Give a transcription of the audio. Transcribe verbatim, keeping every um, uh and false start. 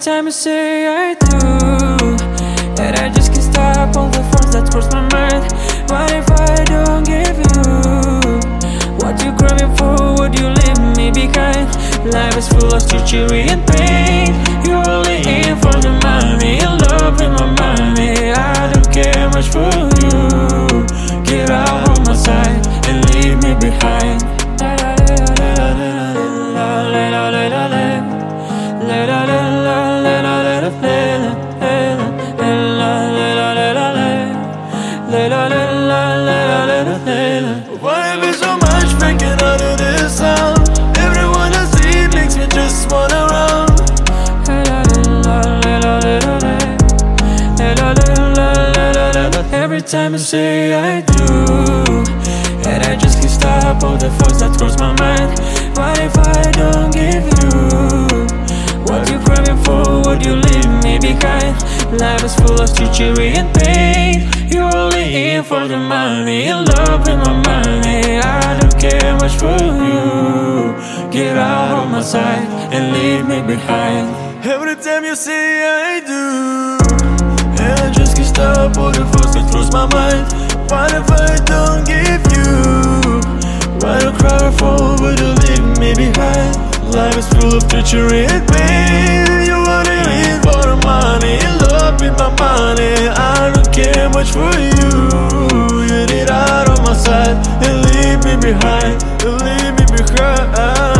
time you say I do, and I just can't stop all the thoughts that cross my mind. What if I don't give you what you craving for? Would you leave me behind? Life is full of treachery and pain. You're only in for the money, in love with my money. I don't care much for you. Get out of my sight and leave me behind. Why be so much making out of this sound? Everyone I see makes me just wanna run. Every time I say I do, and I just can't stop all the thoughts that cross my mind. What if I don't give you what you craving for? Would you leave me behind? Life is full of treachery and pain. You're only in for the money, in love with my money. I don't care much for you. Get out of my sight and leave me behind. Every time you say I do, and I just can't stop all the thoughts that cross my mind. What if I don't give you what I cry for? Would you leave me behind? Life is full of treachery and pain. You wanna live for the money, in love with my money. I don't care much for you. You get out of my sight and leave me behind, leave me behind.